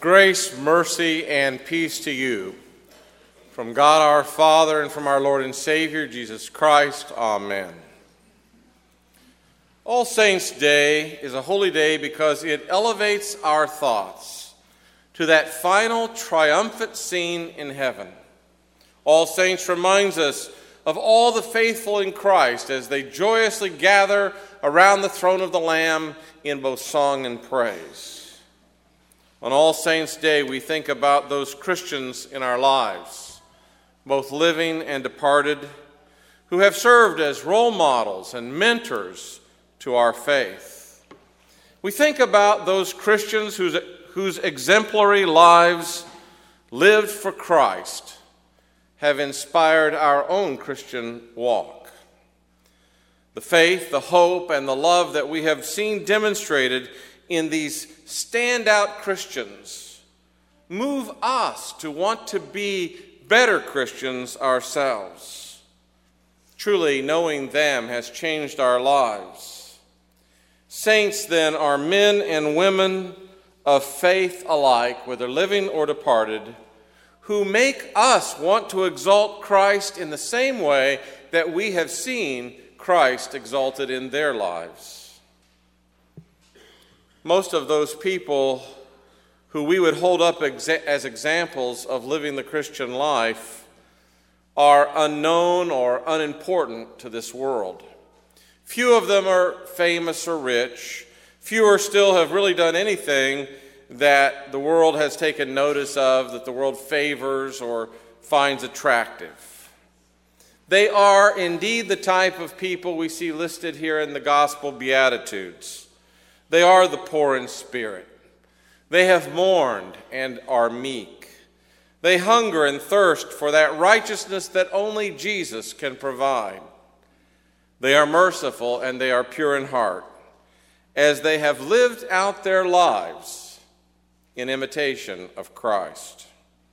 Grace, mercy, and peace to you from God our Father and from our Lord and Savior, Jesus Christ. Amen. All Saints' Day is a holy day because it elevates our thoughts to that final triumphant scene in heaven. All Saints reminds us of all the faithful in Christ as they joyously gather around the throne of the Lamb in both song and praise. On All Saints' Day, we think about those Christians in our lives, both living and departed, who have served as role models and mentors to our faith. We think about those Christians whose exemplary lives lived for Christ have inspired our own Christian walk. The faith, the hope, and the love that we have seen demonstrated in these standout Christians move us to want to be better Christians ourselves. Truly, knowing them has changed our lives. Saints, then, are men and women of faith alike, whether living or departed, who make us want to exalt Christ in the same way that we have seen Christ exalted in their lives. Most of those people who we would hold up as examples of living the Christian life are unknown or unimportant to this world. Few of them are famous or rich. Fewer still have really done anything that the world has taken notice of, that the world favors or finds attractive. They are indeed the type of people we see listed here in the Gospel Beatitudes. They are the poor in spirit. They have mourned and are meek. They hunger and thirst for that righteousness that only Jesus can provide. They are merciful and they are pure in heart, as they have lived out their lives in imitation of Christ.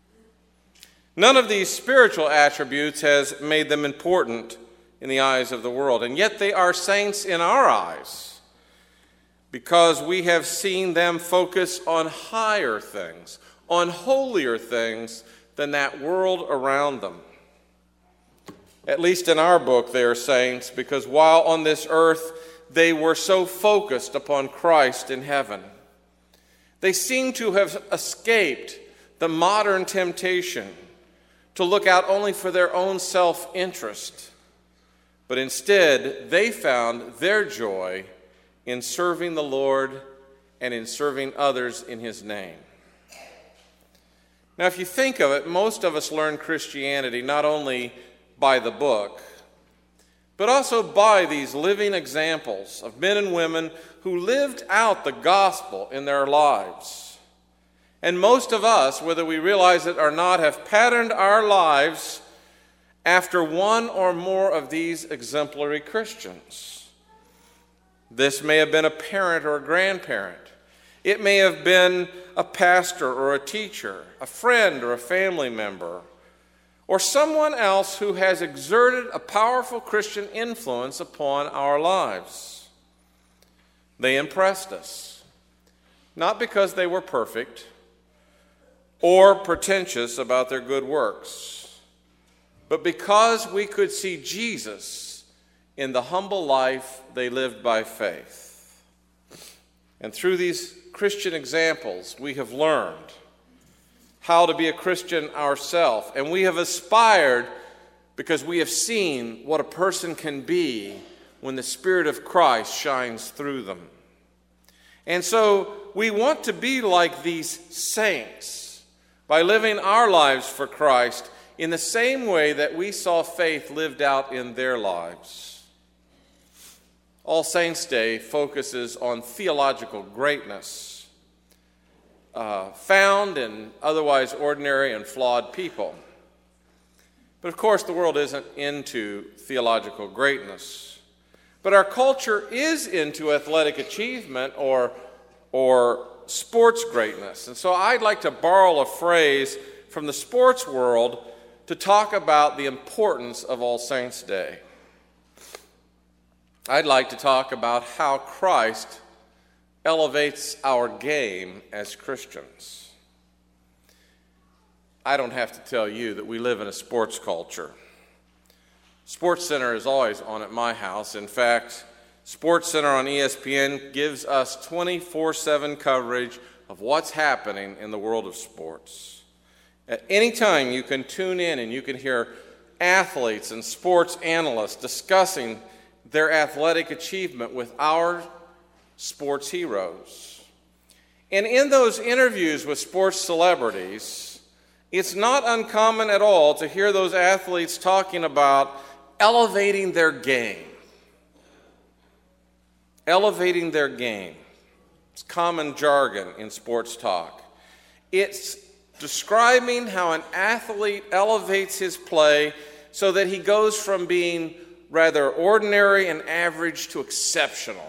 None of these spiritual attributes has made them important in the eyes of the world, and yet they are saints in our eyes, because we have seen them focus on higher things, on holier things than that world around them. At least in our book, they are saints because while on this earth, they were so focused upon Christ in heaven. They seem to have escaped the modern temptation to look out only for their own self-interest, but instead, they found their joy in serving the Lord and in serving others in His name. Now, if you think of it, most of us learn Christianity not only by the book, but also by these living examples of men and women who lived out the gospel in their lives. And most of us, whether we realize it or not, have patterned our lives after one or more of these exemplary Christians. This may have been a parent or a grandparent. It may have been a pastor or a teacher, a friend or a family member, or someone else who has exerted a powerful Christian influence upon our lives. They impressed us, not because they were perfect or pretentious about their good works, but because we could see Jesus in the humble life they lived by faith. And through these Christian examples, we have learned how to be a Christian ourselves. And we have aspired because we have seen what a person can be when the Spirit of Christ shines through them. And so we want to be like these saints by living our lives for Christ in the same way that we saw faith lived out in their lives. All Saints' Day focuses on theological greatness found in otherwise ordinary and flawed people. But of course, the world isn't into theological greatness. But our culture is into athletic achievement or sports greatness. And so I'd like to borrow a phrase from the sports world to talk about the importance of All Saints' Day. I'd like to talk about how Christ elevates our game as Christians. I don't have to tell you that we live in a sports culture. SportsCenter is always on at my house. In fact, SportsCenter on ESPN gives us 24/7 coverage of what's happening in the world of sports. At any time, you can tune in and you can hear athletes and sports analysts discussing their athletic achievement with our sports heroes. And in those interviews with sports celebrities, it's not uncommon at all to hear those athletes talking about elevating their game. Elevating their game. It's common jargon in sports talk. It's describing how an athlete elevates his play so that he goes from being rather ordinary and average to exceptional.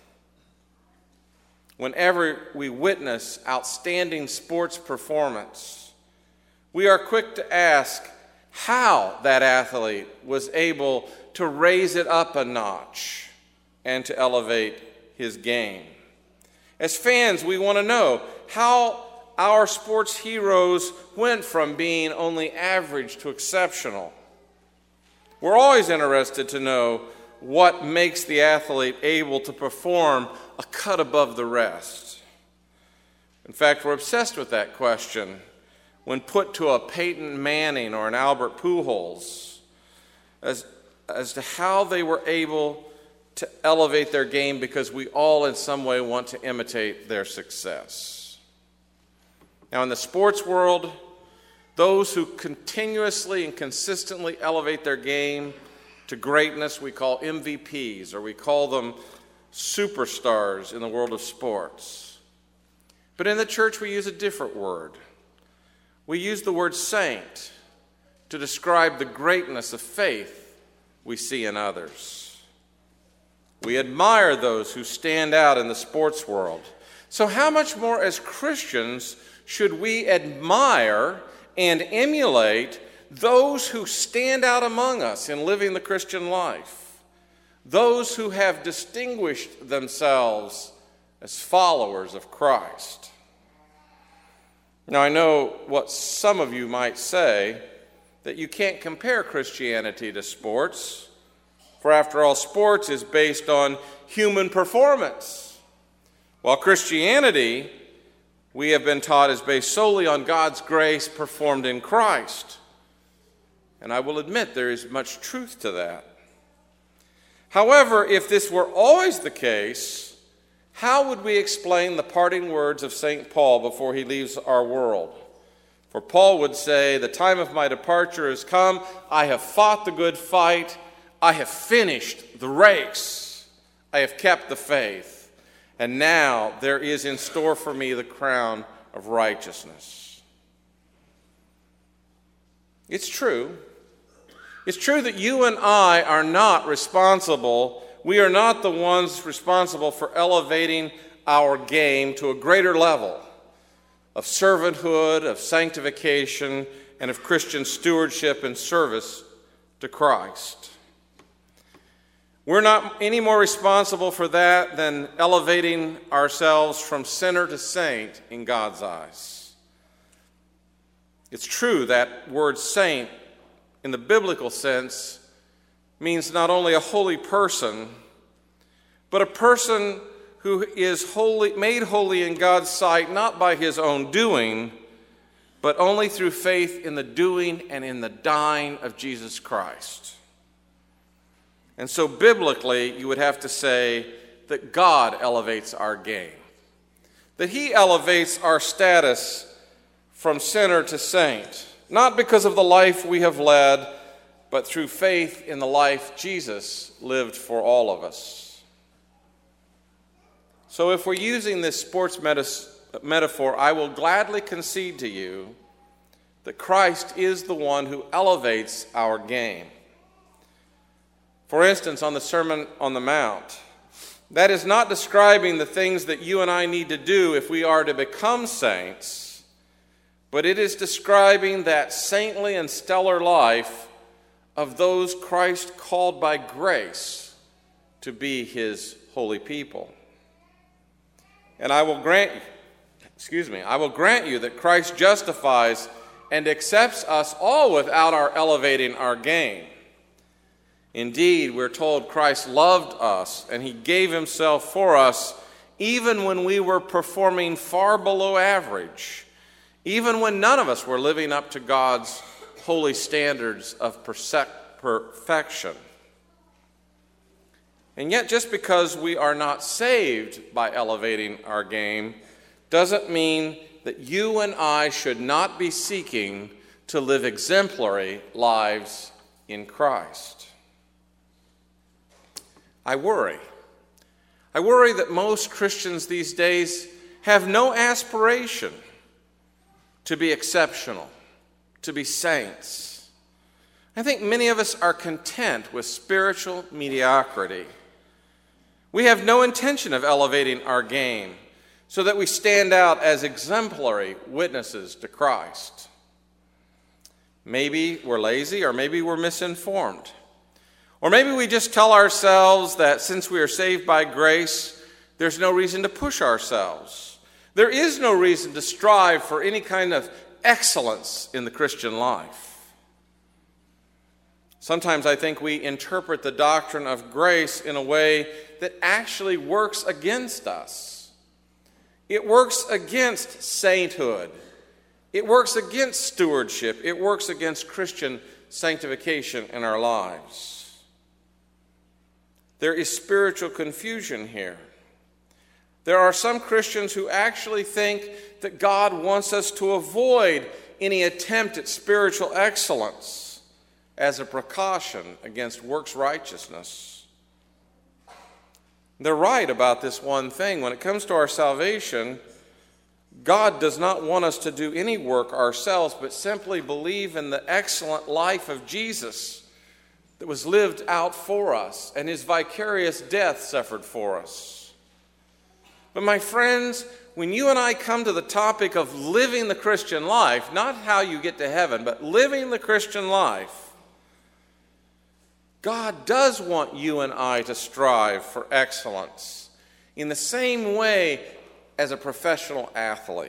Whenever we witness outstanding sports performance, we are quick to ask how that athlete was able to raise it up a notch and to elevate his game. As fans, we want to know how our sports heroes went from being only average to exceptional. We're always interested to know what makes the athlete able to perform a cut above the rest. In fact, we're obsessed with that question when put to a Peyton Manning or an Albert Pujols as to how they were able to elevate their game, because we all in some way want to imitate their success. Now, in the sports world, those who continuously and consistently elevate their game to greatness we call MVPs, or we call them superstars in the world of sports. But in the church, we use a different word. We use the word saint to describe the greatness of faith we see in others. We admire those who stand out in the sports world. So how much more as Christians should we admire and emulate those who stand out among us in living the Christian life, those who have distinguished themselves as followers of Christ? Now, I know what some of you might say, that you can't compare Christianity to sports, for after all, sports is based on human performance, while Christianity, we have been taught, is based solely on God's grace performed in Christ. And I will admit there is much truth to that. However, if this were always the case, how would we explain the parting words of St. Paul before he leaves our world? For Paul would say, "The time of my departure has come. I have fought the good fight. I have finished the race. I have kept the faith. And now there is in store for me the crown of righteousness." It's true. It's true that you and I are not responsible. We are not the ones responsible for elevating our game to a greater level of servanthood, of sanctification, and of Christian stewardship and service to Christ. We're not any more responsible for that than elevating ourselves from sinner to saint in God's eyes. It's true that word saint, in the biblical sense, means not only a holy person, but a person who is holy, made holy in God's sight, not by his own doing, but only through faith in the doing and in the dying of Jesus Christ. And so biblically, you would have to say that God elevates our game, that he elevates our status from sinner to saint, not because of the life we have led, but through faith in the life Jesus lived for all of us. So if we're using this sports metaphor, I will gladly concede to you that Christ is the one who elevates our game. For instance, on the Sermon on the Mount, that is not describing the things that you and I need to do if we are to become saints, but it is describing that saintly and stellar life of those Christ called by grace to be his holy people. And I will grant you that Christ justifies and accepts us all without our elevating our game. Indeed, we're told Christ loved us and he gave himself for us even when we were performing far below average, even when none of us were living up to God's holy standards of perfection. And yet, just because we are not saved by elevating our game doesn't mean that you and I should not be seeking to live exemplary lives in Christ. I worry that most Christians these days have no aspiration to be exceptional, to be saints. I think many of us are content with spiritual mediocrity. We have no intention of elevating our game so that we stand out as exemplary witnesses to Christ. Maybe we're lazy, or maybe we're misinformed. Or maybe we just tell ourselves that since we are saved by grace, there's no reason to push ourselves. There is no reason to strive for any kind of excellence in the Christian life. Sometimes I think we interpret the doctrine of grace in a way that actually works against us. It works against sainthood. It works against stewardship. It works against Christian sanctification in our lives. There is spiritual confusion here. There are some Christians who actually think that God wants us to avoid any attempt at spiritual excellence as a precaution against works righteousness. They're right about this one thing. When it comes to our salvation, God does not want us to do any work ourselves, but simply believe in the excellent life of Jesus that was lived out for us and his vicarious death suffered for us. But my friends, when you and I come to the topic of living the Christian life, not how you get to heaven, but living the Christian life, God does want you and I to strive for excellence in the same way as a professional athlete.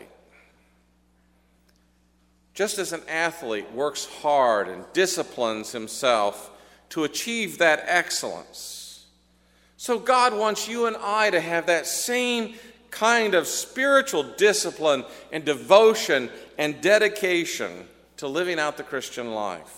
Just as an athlete works hard and disciplines himself to achieve that excellence, so God wants you and I to have that same kind of spiritual discipline and devotion and dedication to living out the Christian life.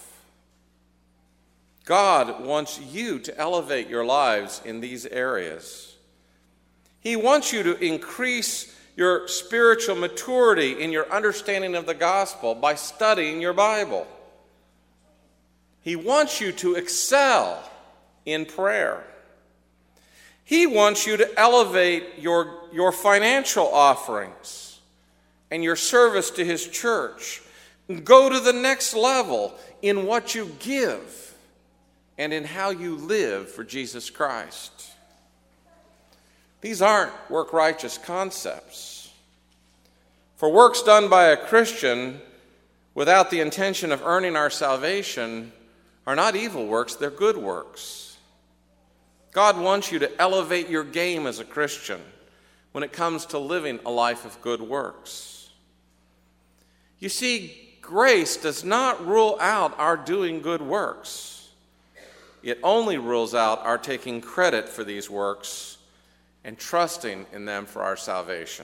God wants you to elevate your lives in these areas. He wants you to increase your spiritual maturity in your understanding of the gospel by studying your Bible. He wants you to excel in prayer. He wants you to elevate your financial offerings and your service to his church. Go to the next level in what you give and in how you live for Jesus Christ. These aren't work-righteous concepts. For works done by a Christian without the intention of earning our salvation are not evil works, they're good works. God wants you to elevate your game as a Christian when it comes to living a life of good works. You see, grace does not rule out our doing good works. It only rules out our taking credit for these works and trusting in them for our salvation.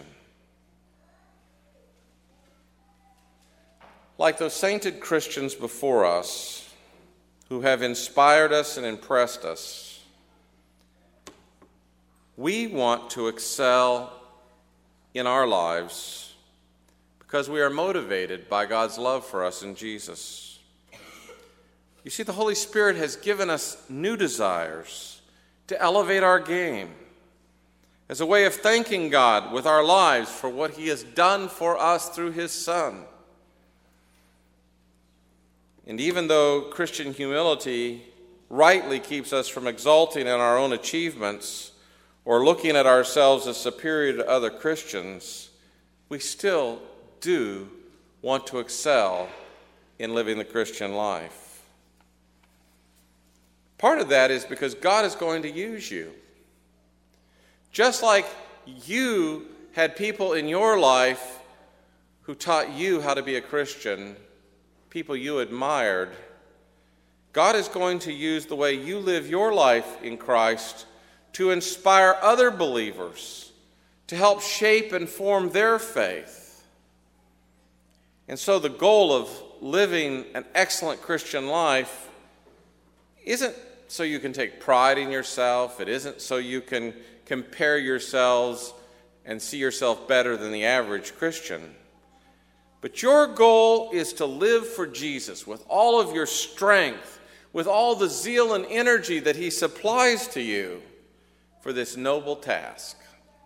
Like those sainted Christians before us who have inspired us and impressed us, we want to excel in our lives because we are motivated by God's love for us in Jesus. You see, the Holy Spirit has given us new desires to elevate our game as a way of thanking God with our lives for what he has done for us through his Son. And even though Christian humility rightly keeps us from exulting in our own achievements or looking at ourselves as superior to other Christians, we still do want to excel in living the Christian life. Part of that is because God is going to use you. Just like you had people in your life who taught you how to be a Christian, people you admired, God is going to use the way you live your life in Christ to inspire other believers, to help shape and form their faith. And so the goal of living an excellent Christian life isn't so you can take pride in yourself. It isn't so you can compare yourselves and see yourself better than the average Christian. But your goal is to live for Jesus with all of your strength, with all the zeal and energy that he supplies to you for this noble task.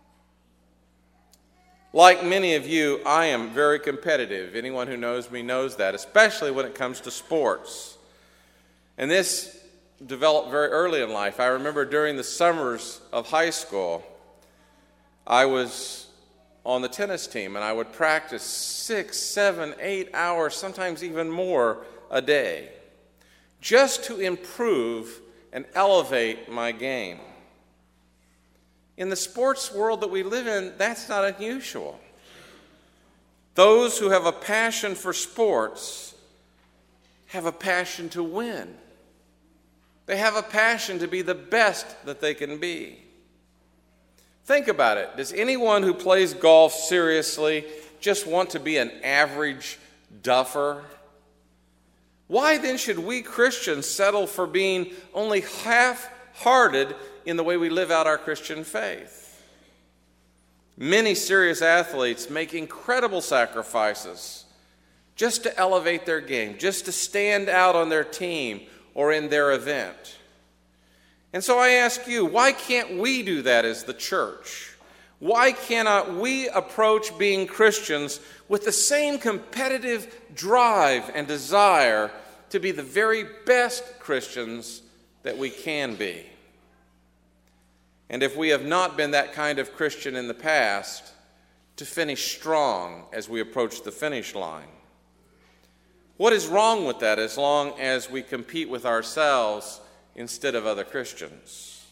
Like many of you, I am very competitive. Anyone who knows me knows that, especially when it comes to sports. And this developed very early in life. I remember during the summers of high school, I was on the tennis team, and I would practice 6, 7, 8 hours, sometimes even more a day, just to improve and elevate my game. In the sports world that we live in, that's not unusual. Those who have a passion for sports have a passion to win. They have a passion to be the best that they can be. Think about it. Does anyone who plays golf seriously just want to be an average duffer? Why then should we Christians settle for being only half-hearted in the way we live out our Christian faith? Many serious athletes make incredible sacrifices just to elevate their game, just to stand out on their team or in their event. And so I ask you, why can't we do that as the church? Why cannot we approach being Christians with the same competitive drive and desire to be the very best Christians that we can be? And if we have not been that kind of Christian in the past, to finish strong as we approach the finish line. What is wrong with that as long as we compete with ourselves instead of other Christians?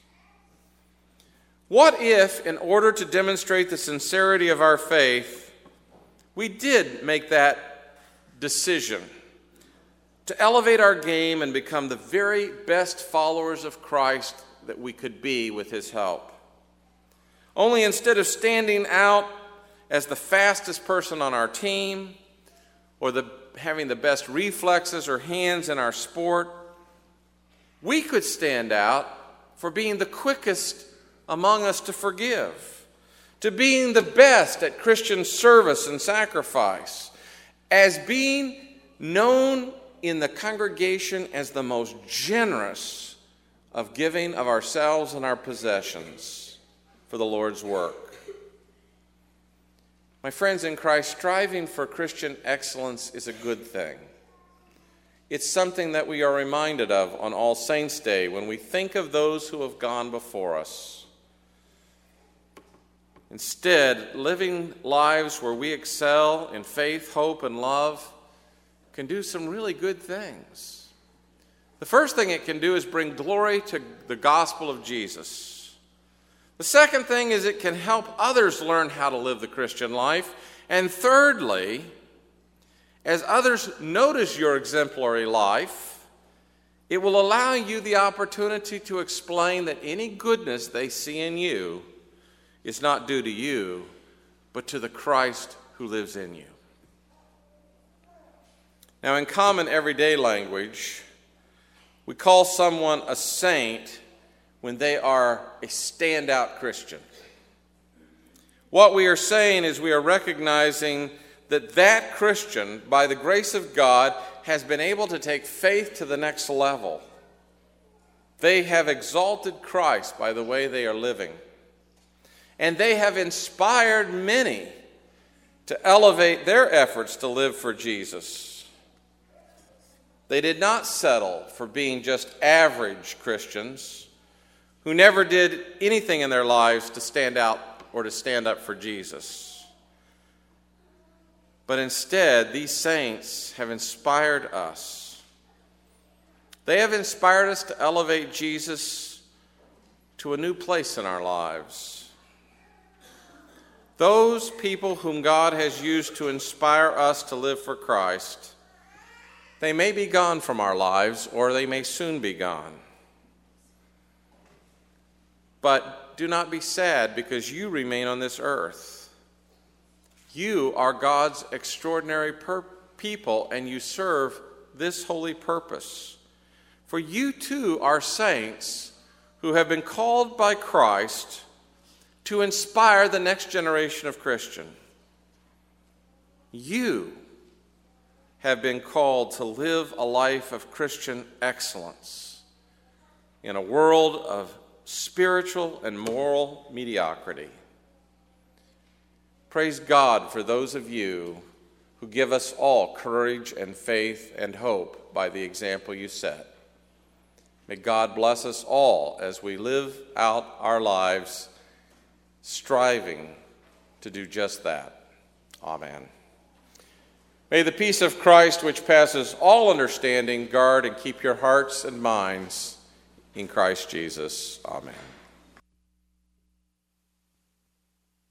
What if, in order to demonstrate the sincerity of our faith, we did make that decision to elevate our game and become the very best followers of Christ that we could be with his help? Only instead of standing out as the fastest person on our team or having the best reflexes or hands in our sport, we could stand out for being the quickest among us to forgive, to being the best at Christian service and sacrifice, as being known in the congregation as the most generous of giving of ourselves and our possessions for the Lord's work. My friends in Christ, striving for Christian excellence is a good thing. It's something that we are reminded of on All Saints' Day when we think of those who have gone before us. Instead, living lives where we excel in faith, hope, and love can do some really good things. The first thing it can do is bring glory to the gospel of Jesus. The second thing is it can help others learn how to live the Christian life. And thirdly, as others notice your exemplary life, it will allow you the opportunity to explain that any goodness they see in you is not due to you, but to the Christ who lives in you. Now, in common everyday language, we call someone a saint when they are a standout Christian. What we are saying is we are recognizing that that Christian, by the grace of God, has been able to take faith to the next level. They have exalted Christ by the way they are living. And they have inspired many to elevate their efforts to live for Jesus. They did not settle for being just average Christians who never did anything in their lives to stand out or to stand up for Jesus. But instead, these saints have inspired us. They have inspired us to elevate Jesus to a new place in our lives. Those people whom God has used to inspire us to live for Christ They may be gone from our lives, or they may soon be gone. But do not be sad because you remain on this earth. You are God's extraordinary people, and you serve this holy purpose. For you too are saints who have been called by Christ to inspire the next generation of Christian. You have been called to live a life of Christian excellence in a world of spiritual and moral mediocrity. Praise God for those of you who give us all courage and faith and hope by the example you set. May God bless us all as we live out our lives striving to do just that. Amen. May the peace of Christ, which passes all understanding, guard and keep your hearts and minds in Christ Jesus. Amen.